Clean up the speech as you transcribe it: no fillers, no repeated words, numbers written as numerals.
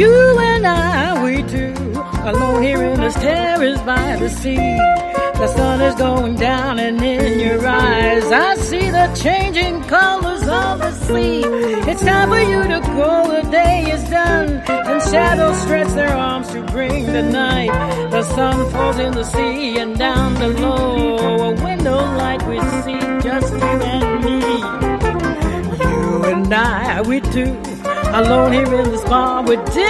You and I, we two, alone here in this terrace by the sea. The sun is going down and in your eyes I see the changing colors of the sea. It's time for you to go, the day is done, and shadows stretch their arms to bring the night. The sun falls in the sea and down below, a window light we see, just you and me. You and I, we two, alone here in this bar with